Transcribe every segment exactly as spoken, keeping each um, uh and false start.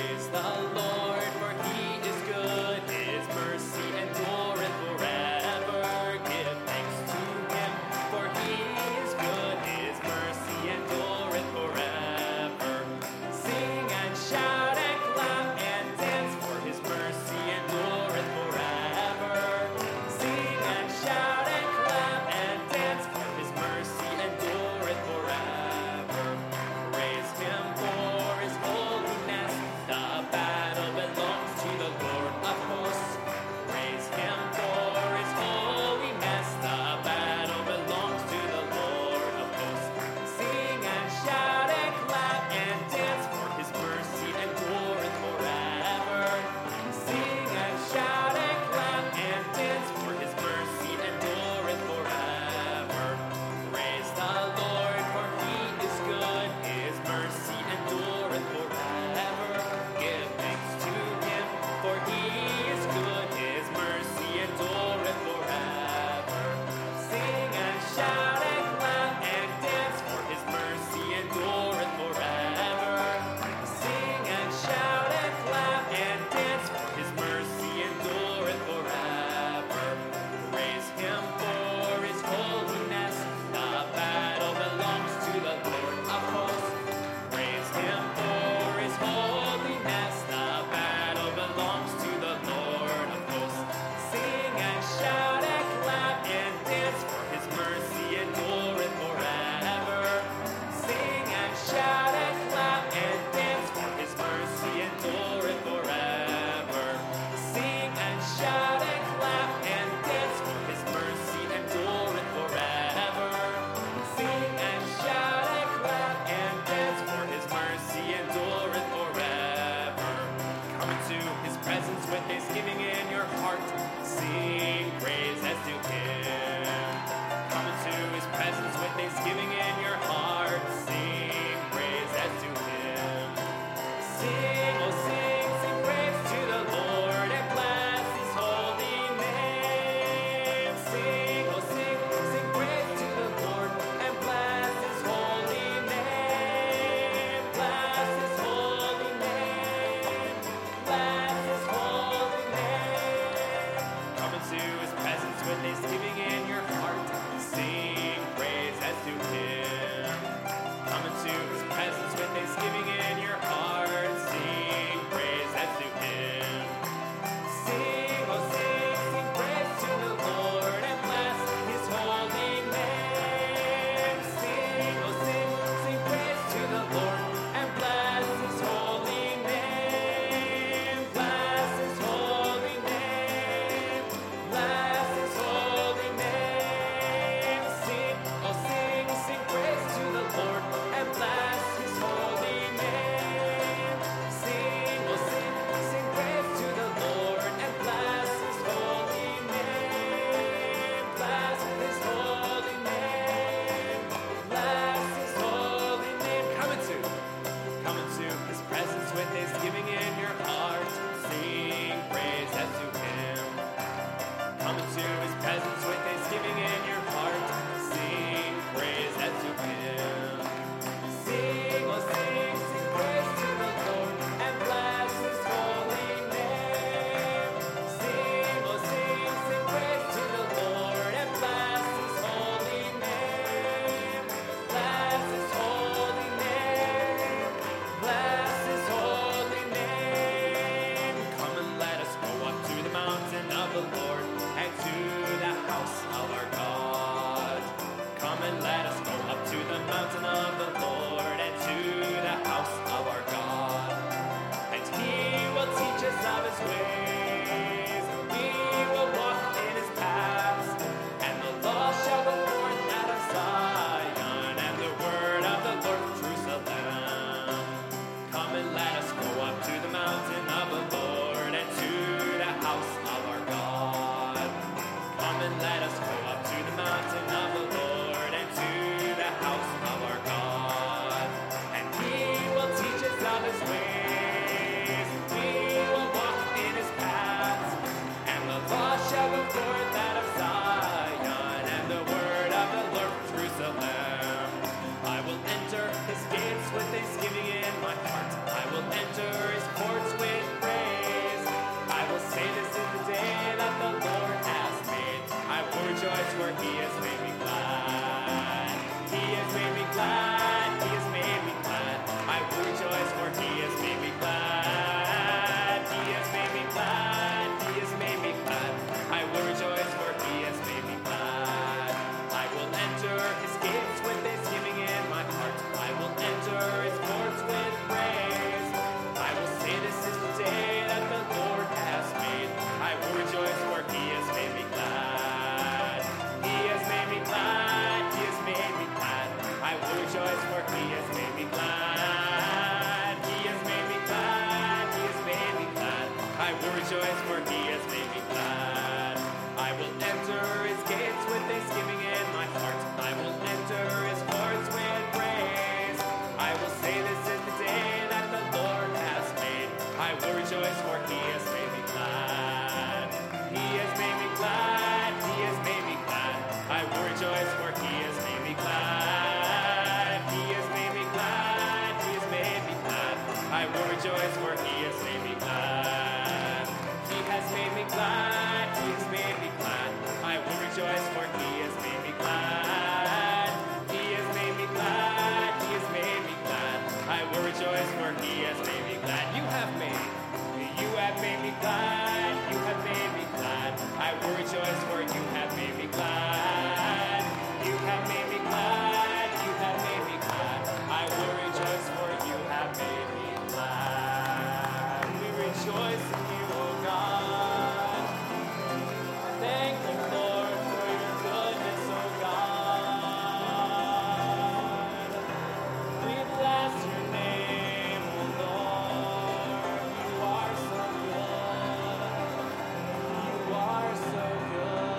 Praise the Lord, for he is good. His mercy endureth forever. Give thanks to him, for he is good. His mercy endureth forever. Sing and shout and clap and dance, for his mercy endureth forever. Sing and shout and clap and dance, for his mercy endureth forever. Praise him for his holiness. The battle He has made me glad. He has made me glad. He has made me glad. I will rejoice, for He has made me glad. I will enter His gates with thanksgiving in my heart. I will enter His courts with praise. I will say, this is the day that the Lord has made. I will rejoice, for He has made me glad. He has made me glad. He has made me glad. I will rejoice, for He has made me glad. He has made me glad. He has made me glad. I will rejoice, for He has made me glad. He has made me glad. He has made me glad. I will rejoice, for He has made me glad. He has made me glad. He has made me glad. I will rejoice, for He has made me glad. You have made me. You have made me glad. You have made me glad. I will rejoice, for You have made me glad. You have made me glad. You have made me glad. I will rejoice, for You have made me glad. We rejoice in You, O God. Thank You, Lord, for Your goodness, O God. We bless Your name, O Lord. You are so good. You are so good.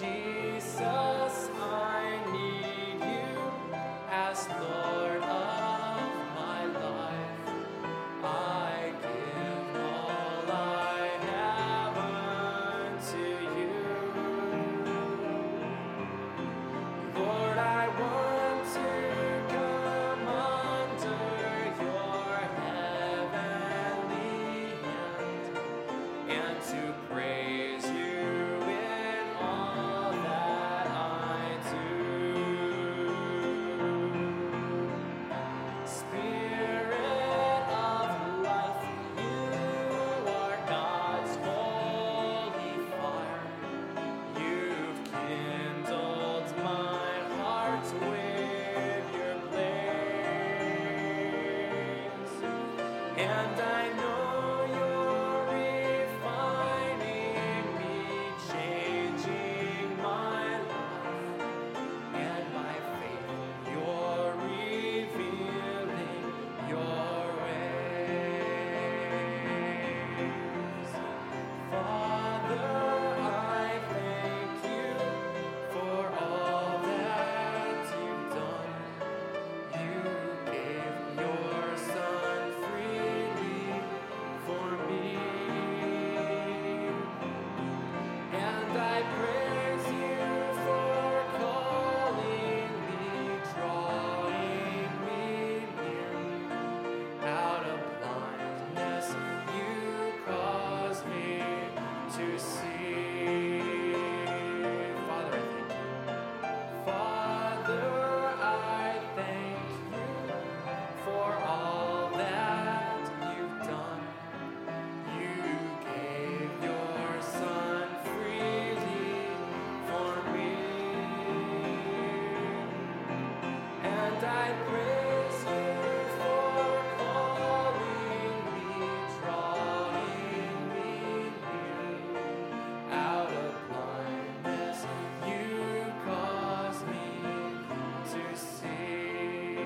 Jesus, I need you as Lord of my life. I give all I have unto you. Lord, I want to come under your heavenly hand and to praise you in all that I do. Spirit of life, you are God's holy fire. You've kindled my heart with your blaze, and I know you're refining me, changing my life, and by faith you're revealing your ways. Father, I thank you for all that you've done. You gave your Son freely for me, and I praise you for calling me, drawing me near. Out of blindness, you caused me to see. Father, I thank you. Father, I thank you for all that you've done. You gave your Son freely for me, and I praise you for calling me, drawing me near. Out of blindness, you caused me to see.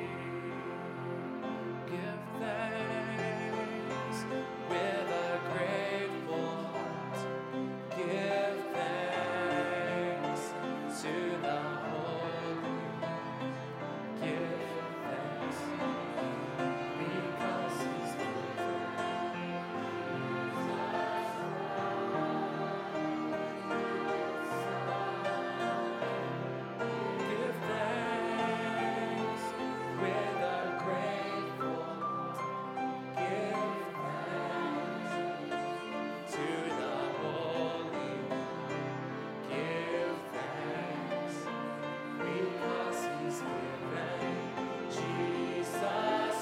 Give thanks with a grateful heart. Give thanks to the Holy. Give thanks because He's Give thanks with a grateful heart. Give thanks to the Holy One. Give thanks because He's given Jesus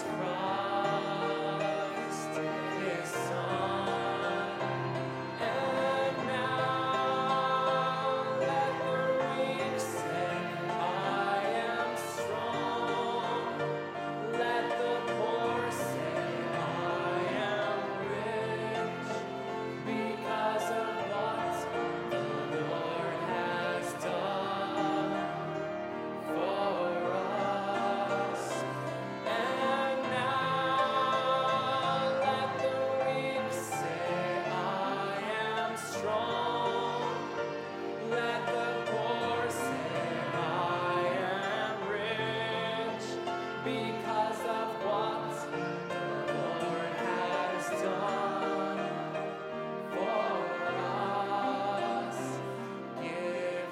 Christ, His Son. And now let the weak say, I am strong. Let the poor say, I am rich, because of what the Lord has done for us. And now let the weak say, I am strong. Let the poor say, I am rich, because of what the Lord has done for us. Give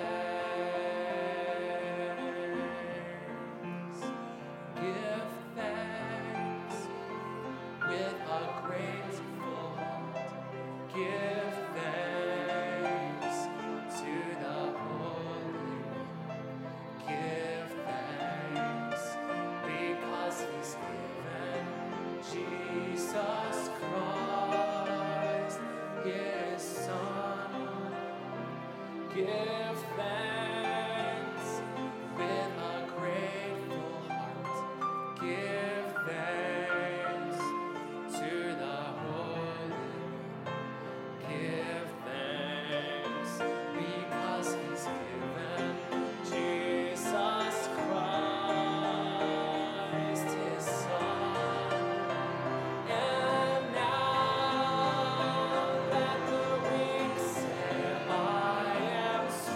thanks. Give thanks with a grateful heart. Give thanks to the Holy One. Give thanks because He's given Jesus Christ, His Son. Give thanks with a grateful heart. Give thanks to the Holy One. Give thanks because He's given Jesus Christ, His Son. And now let the weak say, I am strong.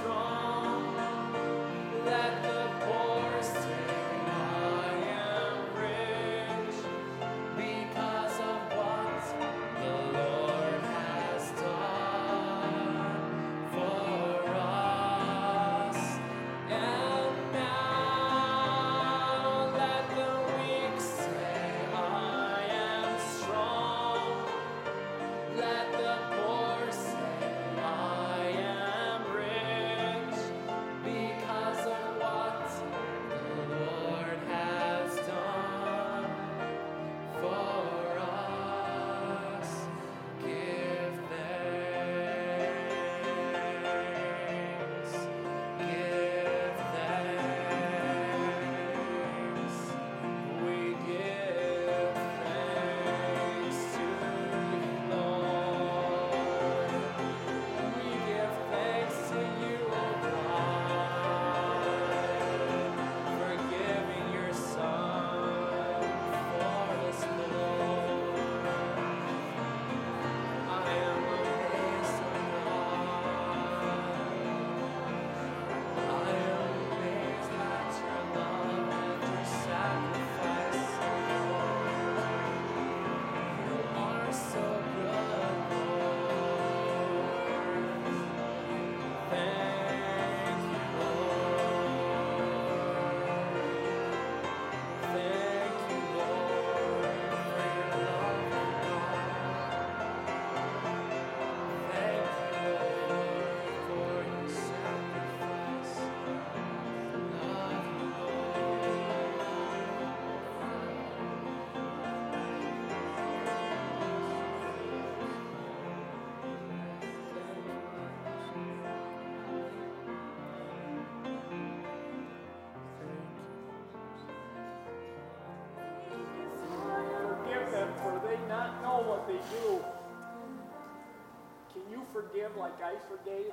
forgive like I forgave?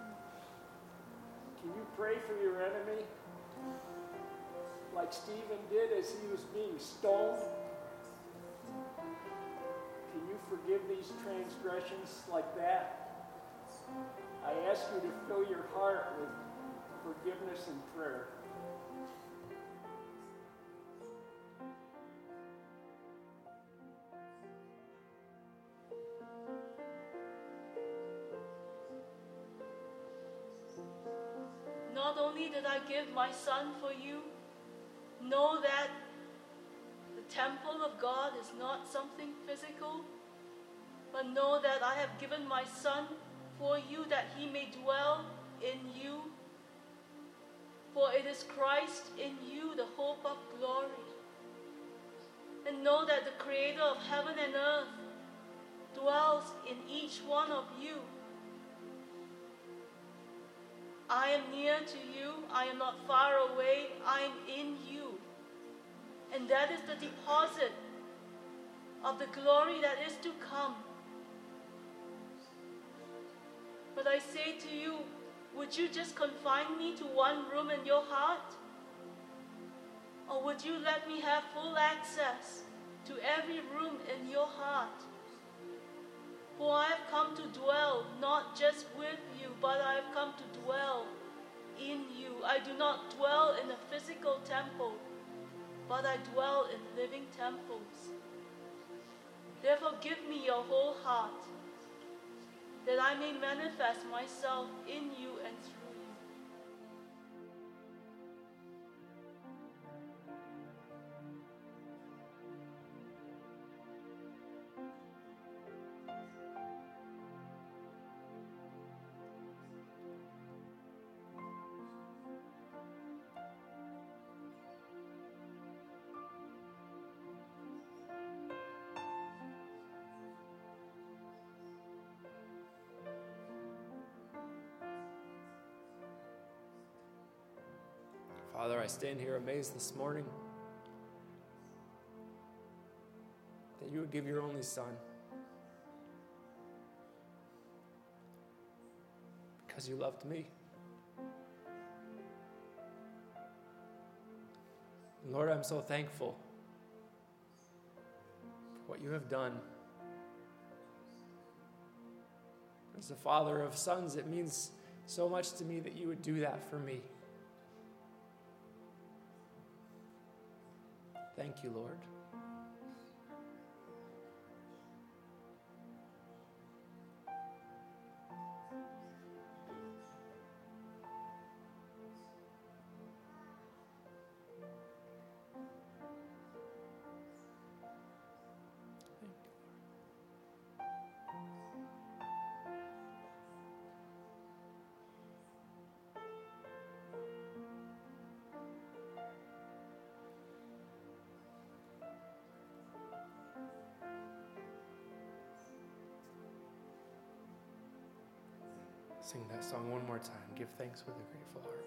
Can you pray for your enemy like Stephen did as he was being stoned? Can you forgive these transgressions like that? I ask you to fill your heart with forgiveness and prayer. Not only did I give my son for you, know that the temple of God is not something physical, but know that I have given my son for you that he may dwell in you. For it is Christ in you, the hope of glory. And know that the Creator of heaven and earth dwells in each one of you. I am near to you, I am not far away, I am in you. And that is the deposit of the glory that is to come. But I say to you, would you just confine me to one room in your heart? Or would you let me have full access to every room in your heart? For I have come to dwell not just with you, but I have come to dwell in you. I do not dwell in a physical temple, but I dwell in living temples. Therefore give me your whole heart, that I may manifest myself in you and through you. Father, I stand here amazed this morning that you would give your only Son because you loved me. And Lord, I'm so thankful for what you have done. As the father of sons, it means so much to me that you would do that for me. Thank you, Lord. Sing that song one more time. Give thanks with a grateful heart.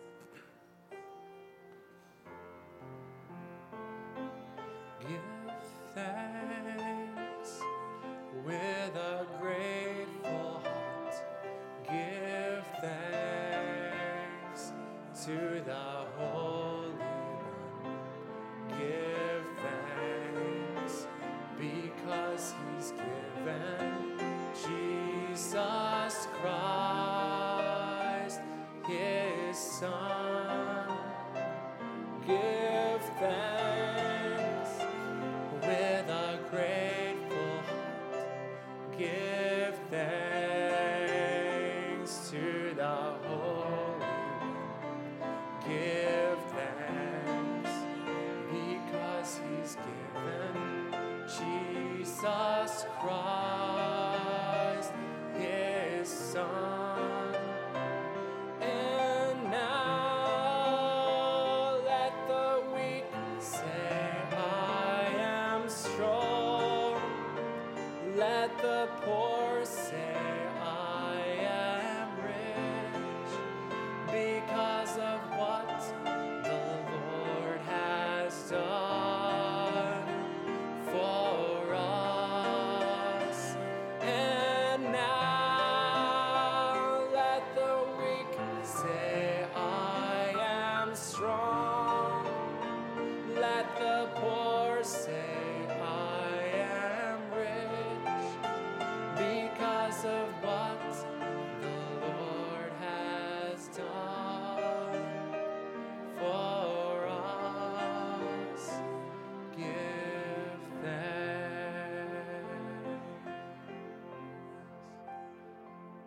Give thanks with a grateful heart. Give thanks to the Holy One. Give thanks because He's given Jesus Christ, His Son. Give thanks with a grateful heart. Give thanks to the Holy One. Give thanks because He's given Jesus Christ, His Son. The poor say I am rich because of what the Lord has done for us. And now let the poor say,